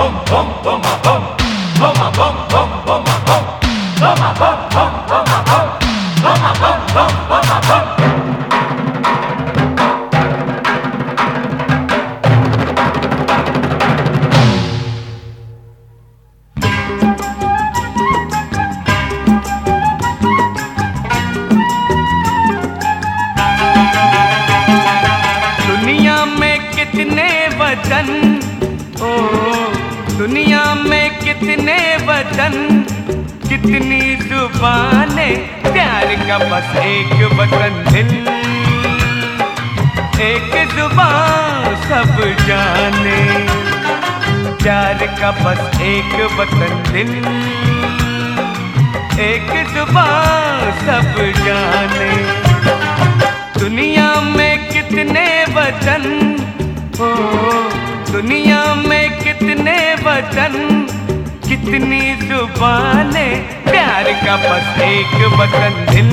दुनिया में कितने वतन, कितनी जुबानें, प्यार का बस एक वतन दिल, एक जुबान सब जाने। प्यार का बस एक वतन दिल, एक जुबान सब जाने। दुनिया में कितने वतन, ओ दुनिया में कितने वतन, कितनी जुबानें, प्यार का बस एक वतन दिल,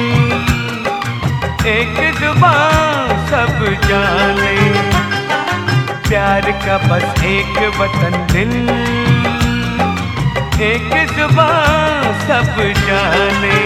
एक जुबान सब जाने। प्यार का बस एक वतन दिल, एक जुबान सब जाने।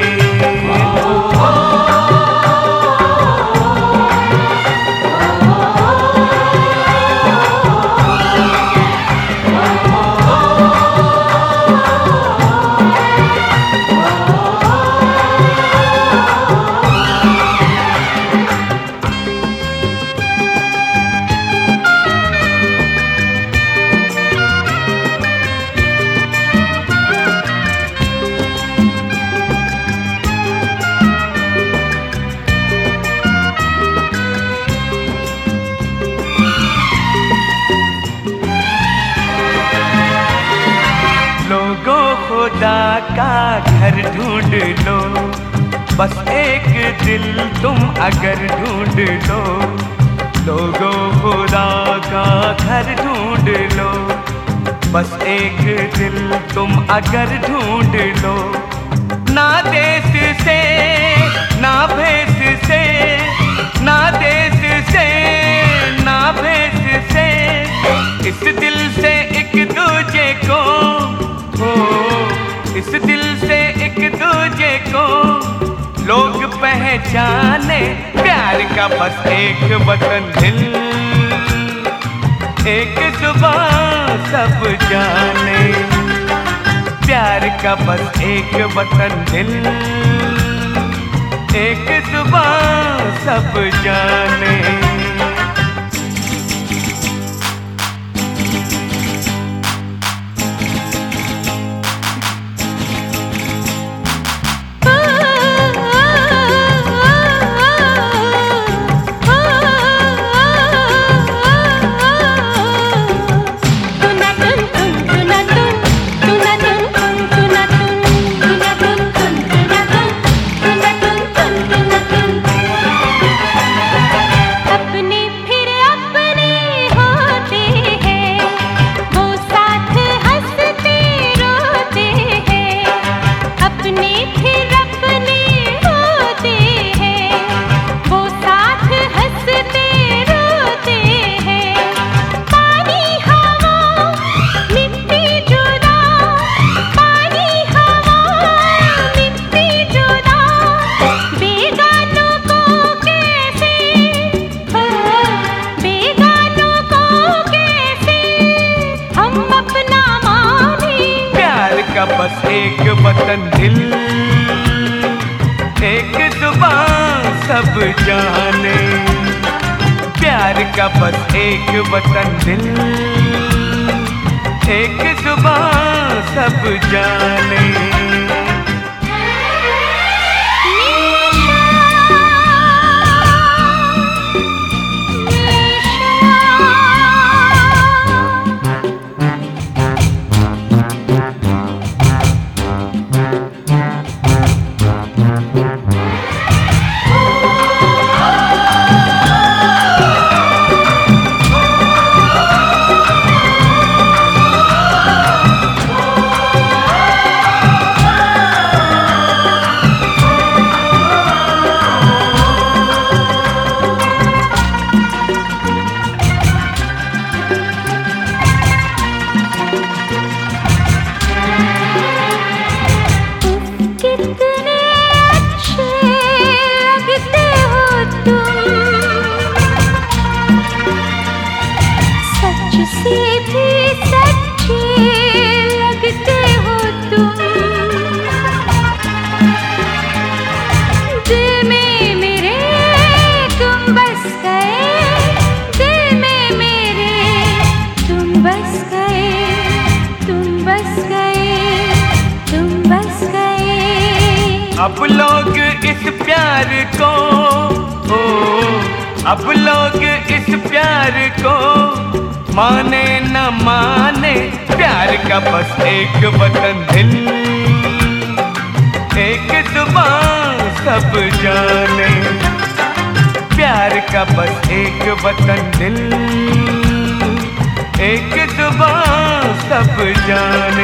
खुदा का घर ढूंढ लो, बस एक दिल तुम अगर ढूंढ लो। लोगों खुदा का घर ढूंढ लो, बस एक दिल तुम अगर ढूंढ लो। ना देश से ना भेष से, ना देश से ना भेष से, इस दिल से एक दूजे को, इस दिल से एक दूजे को लोग पहचाने। प्यार का बस एक वतन दिल, एक जुबान सब जाने। प्यार का बस एक वतन दिल, एक जुबान सब जाने। बस एक वतन दिल, एक जुबान सब जाने। प्यार का बस एक वतन दिल, एक जुबान सब जाने। अब लोग इस प्यार को, अब लोग इस प्यार को माने न माने, प्यार का बस एक वतन दिल, एक जुबान सब जाने, प्यार का बस एक वतन दिल, एक जुबान सब जाने।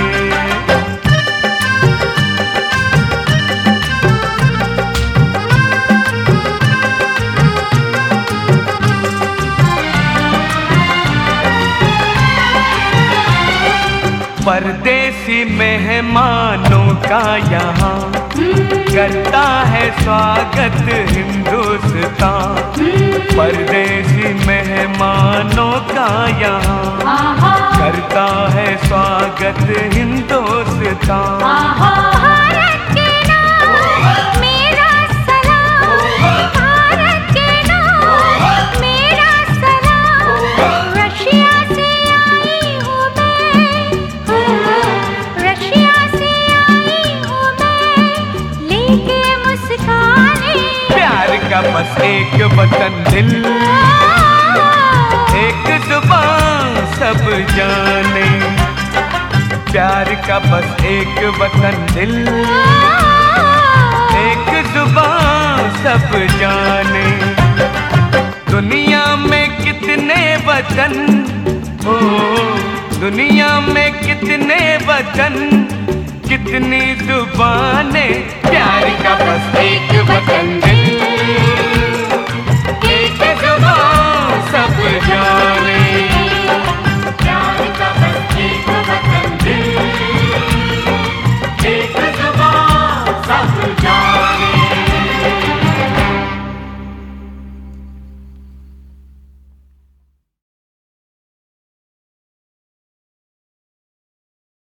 परदेसी मेहमानों का यहाँ करता है स्वागत हिंदुस्तान, परदेसी मेहमानों का यहाँ करता है स्वागत हिंदुस्तान। भारत के नाम मेरा सलाम, भारत के नाम मेरा सलाम, रशिया से आई हूँ मैं, रशिया से आई हूँ मैं, लेके मुस्काने, प्यार का बस एक वतन दिल, एक जुबान सब जाने, प्यार का बस एक वतन दिल, एक जुबान सब जाने। दुनिया में कितने वतन, हो दुनिया में कितने वतन, कितनी जुबानें, प्यार का बस एक वतन दिल,